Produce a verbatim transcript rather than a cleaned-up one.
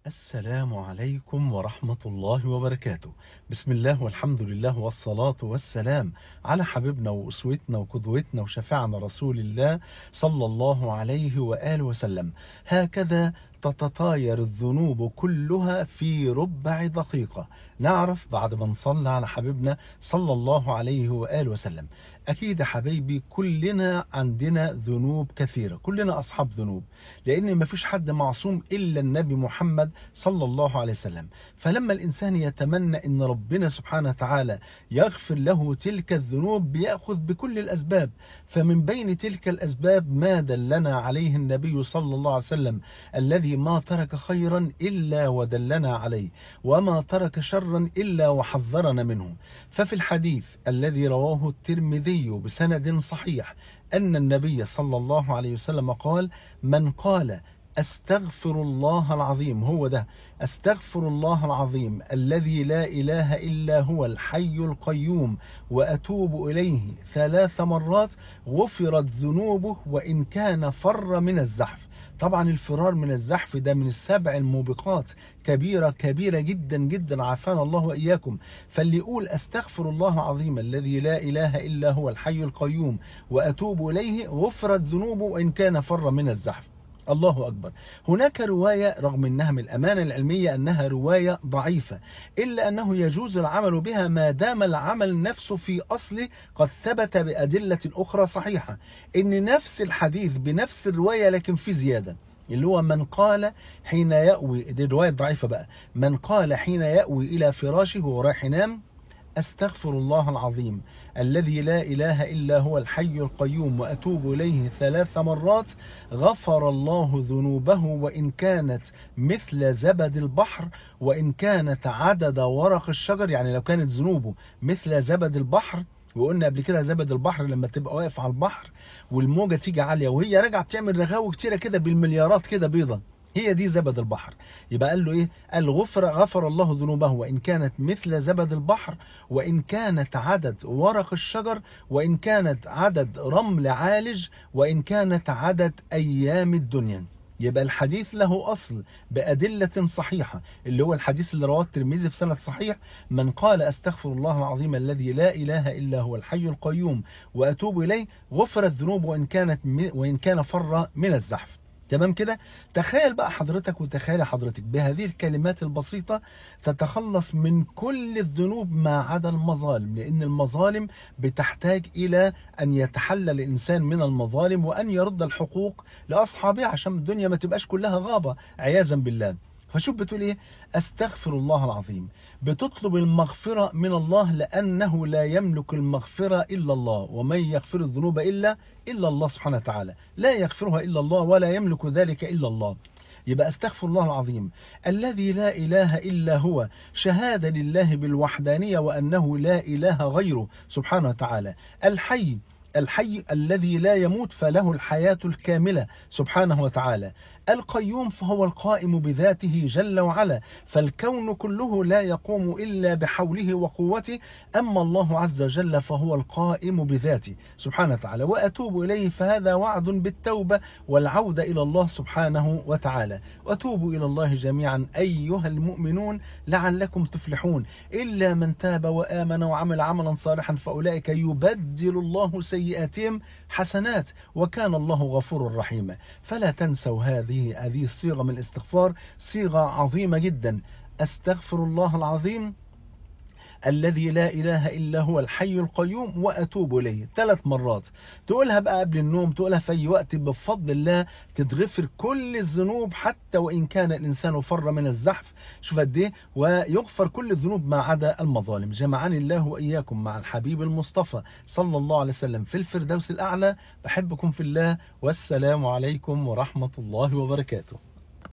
السلام عليكم ورحمة الله وبركاته. بسم الله والحمد لله والصلاة والسلام على حبيبنا وأسوتنا وقدوتنا وشفيعنا رسول الله صلى الله عليه وآله وسلم. هكذا تتطاير الذنوب كلها في ربع دقيقة. نعرف بعد ما نصلي على حبيبنا صلى الله عليه وآله وسلم. أكيد يا حبيبي كلنا عندنا ذنوب كثيرة، كلنا أصحاب ذنوب، لأن مفيش حد معصوم إلا النبي محمد صلى الله عليه وسلم. فلما الإنسان يتمنى أن ربنا سبحانه وتعالى يغفر له تلك الذنوب بيأخذ بكل الأسباب. فمن بين تلك الأسباب ما دلنا عليه النبي صلى الله عليه وسلم، الذي ما ترك خيرا إلا ودلنا عليه، وما ترك شرا إلا وحذرنا منه. ففي الحديث الذي رواه الترمذي بسند صحيح أن النبي صلى الله عليه وسلم قال: من قال أستغفر الله العظيم، هو ده أستغفر الله العظيم الذي لا إله إلا هو الحي القيوم وأتوب إليه ثلاث مرات غفرت ذنوبه وإن كان فر من الزحف. طبعا الفرار من الزحف ده من السبع الموبقات، كبيرة كبيرة جدا جدا، عافانا الله وإياكم. فاللي يقول أستغفر الله العظيم الذي لا إله إلا هو الحي القيوم وأتوب إليه غفرت ذنوبه وإن كان فر من الزحف. الله أكبر. هناك رواية رغم أنها من الأمانة العلمية أنها رواية ضعيفة، إلا أنه يجوز العمل بها ما دام العمل نفسه في أصله قد ثبت بأدلة أخرى صحيحة. إن نفس الحديث بنفس الرواية لكن في زيادة، اللي هو من قال حين يأوي، دي الرواية الضعيفة بقى، من قال حين يأوي إلى فراشه وهو رايح ينام: أستغفر الله العظيم الذي لا إله إلا هو الحي القيوم وأتوب إليه ثلاث مرات غفر الله ذنوبه وإن كانت مثل زبد البحر وإن كانت عدد ورق الشجر. يعني لو كانت ذنوبه مثل زبد البحر، وقلنا قبل كده زبد البحر لما تبقى واقف على البحر والموجة تيجي عالية وهي راجعة بتعمل رغاوي كتيرة كده بالمليارات كده بيضة، هي دي زبد البحر. يبقى قال له ايه؟ قال غفر غفر الله ذنوبه وان كانت مثل زبد البحر وان كانت عدد ورق الشجر وان كانت عدد رمل عالج وان كانت عدد ايام الدنيا. يبقى الحديث له أصل بأدلة صحيحة، اللي هو الحديث اللي رواه الترمذي في سند صحيح: من قال أستغفر الله العظيم الذي لا إله إلا هو الحي القيوم وأتوب إليه غفرت ذنوب وإن كانت وإن كان فر من الزحف. تمام كده؟ تخيل بقى حضرتك وتخيل حضرتك بهذه الكلمات البسيطة تتخلص من كل الذنوب ما عدا المظالم، لأن المظالم بتحتاج إلى أن يتحلى الإنسان من المظالم وأن يرد الحقوق لأصحابها عشان الدنيا ما تبقاش كلها غابة عياذا بالله. فشوف بتقول ايه؟ استغفر الله العظيم، بتطلب المغفرة من الله لأنه لا يملك المغفرة إلا الله، ومن يغفر الذنوب إلا إلا الله سبحانه وتعالى، لا يغفرها إلا الله ولا يملك ذلك إلا الله. يبقى استغفر الله العظيم الذي لا إله إلا هو، شهادة لله بالوحدانية وأنه لا إله غيره سبحانه وتعالى. الحي الحي الذي لا يموت فله الحياة الكاملة سبحانه وتعالى. القيوم فهو القائم بذاته جل وعلا، فالكون كله لا يقوم إلا بحوله وقوته، أما الله عز وجل فهو القائم بذاته سبحانه وتعالى. وأتوب إليه فهذا وعد بالتوبة والعودة إلى الله سبحانه وتعالى. وأتوبوا إلى الله جميعا أيها المؤمنون لعلكم تفلحون، إلا من تاب وآمن وعمل عملا صالحا فأولئك يبدل الله سيئاتهم حسنات وكان الله غفورا رحيما. فلا تنسوا هذه هذه الصيغة من الاستغفار، صيغة عظيمة جدا. أستغفر الله العظيم الذي لا إله إلا هو الحي القيوم وأتوب إليه ثلاث مرات. تقولها بقى قبل النوم، تقولها في أي وقت، بفضل الله تتغفر كل الذنوب حتى وإن كان الإنسان فر من الزحف. شوف قد إيه، ويغفر كل الذنوب ما عدا المظالم. جمعني الله وإياكم مع الحبيب المصطفى صلى الله عليه وسلم في الفردوس الأعلى. بحبكم في الله، والسلام عليكم ورحمة الله وبركاته.